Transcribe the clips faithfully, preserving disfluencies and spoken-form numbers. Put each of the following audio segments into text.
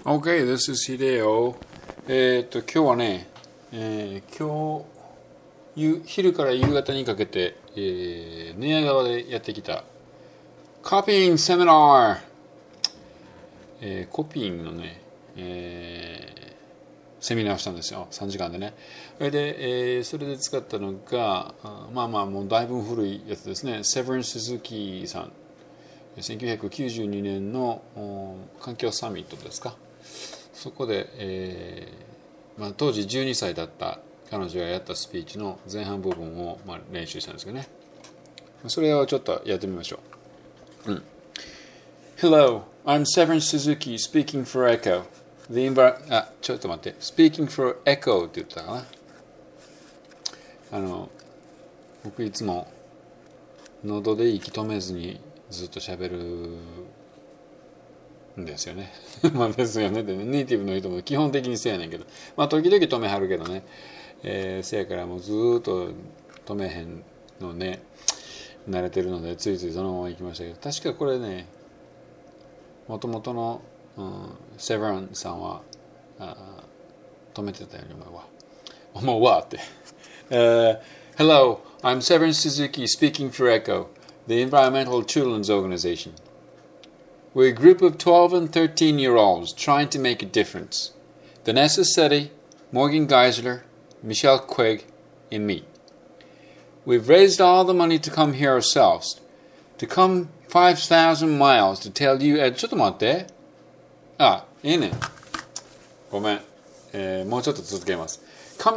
Okay, this is Hideo. えーっと、今日はね、えー今日夕、昼から夕方にかけて、えー寝屋川でやってきたコピーングセミナー、えーコピーングのね、えーセミナーをしたんですよ。さんじかんでね。それで、えーそれで使ったのが、あまあまあもうだいぶ古いやつですね。セブン・スズキさん。せんきゅうひゃくきゅうじゅうにねんの環境サミットですか。そこで、えーまあ、当時じゅうにさいだった彼女がやったスピーチの前半部分を、まあ、練習したんですけどね。それをちょっとやってみましょう。うん、Hello, I'm Severin Suzuki speaking for Echo. The envir- あ、ちょっと待って。Speaking for Echo って言ったかな。あの、僕いつも喉で息止めずにずっと喋るんですよね。まあですよね。でね、ネイティブの人も基本的にせやねんけど、まあ時々止めはるけどね。えー、せやからもうずーっと止めへんのね、慣れてるのでついついそのまま行きましたけど、確かこれね、もともとの、うん、セブンさんはあ止めてたように思うわ。思うわって。uh, Hello, I'm Severin Suzuki speaking for Echo, the environmental children's organization. We're a group of twelve and thirteen year olds trying to make a difference. Vanessa Setti, Morgan Geisler, Michelle Quigg, and me. We've raised all the money to come here ourselves, to come five thousand miles to tell you... え、ちょっと待って。あ、いいね。ごめん。えー、もうちょっと続けます。Come,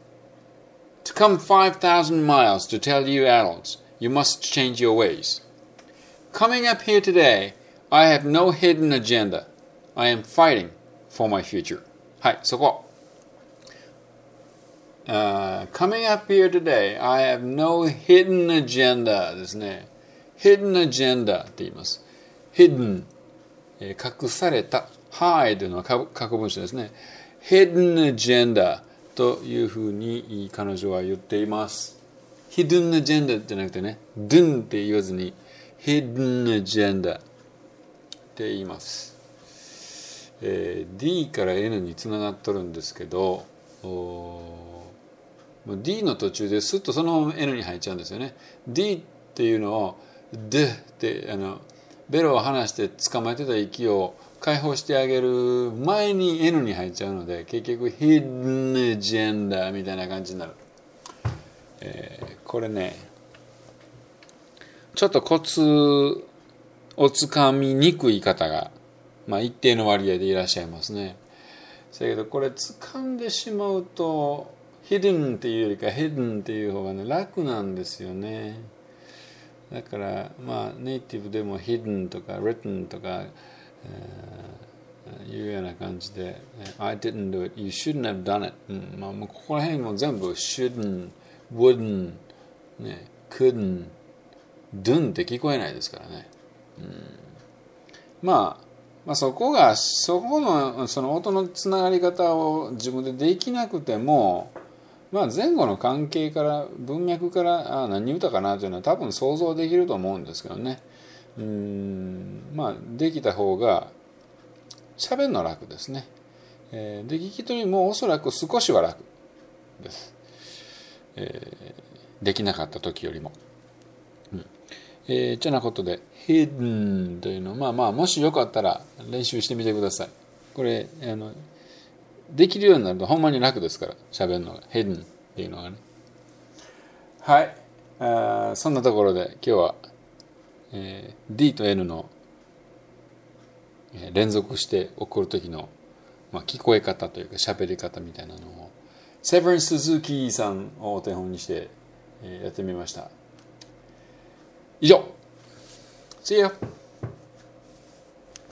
to come five thousand miles to tell you adults, you must change your ways. Coming up here today,I have no hidden agenda. I am fighting for my future. はい、そこ。Uh, coming up here today, I have no hidden agenda ですね。hidden agenda って言います。hidden、えー、隠された。hide の過去分詞ですね。hidden agenda というふうに彼女は言っています。hidden agenda じゃなくてね、dun って言わずに hidden agendaって言います、えー、D から N につながっとるんですけど、D の途中ですっとそのまま N に入っちゃうんですよね。 D っていうのを D ってあのベロを離して捕まえてた息を解放してあげる前に N に入っちゃうので、結局 Hidden Agenda みたいな感じになる、えー、これねちょっとコツをつかみにくい方が、まあ、一定の割合でいらっしゃいますね。だけどこれ掴んでしまうとヒデンっていうよりかヘデンっていう方がね楽なんですよね。だからまあネイティブでもヒデンとかリテンとか、えー、いうような感じで I didn't do it, you shouldn't have done it、うんまあ、もうここら辺も全部 shouldn't, wouldn't、ね、couldn't、done って聞こえないですからね。うん、まあ、まあそこがそこのその音のつながり方を自分でできなくても、まあ、前後の関係から文脈からあ何言うたかなというのは多分想像できると思うんですけどね。うーんまあできた方が喋るの楽ですね。えー、で聞き取りもおそらく少しは楽です。えー、できなかった時よりも。うんえー、ちゃなことで hidden というのをまあまあもしよかったら練習してみてください。これあのできるようになるとほんまに楽ですから喋るのが hidden っていうのがね。はいあそんなところで今日は、えー、D と N の連続して起こる時の、まあ、聞こえ方というか喋り方みたいなのをセブン・スズキさんをお手本にして、えー、やってみました。以上 See you!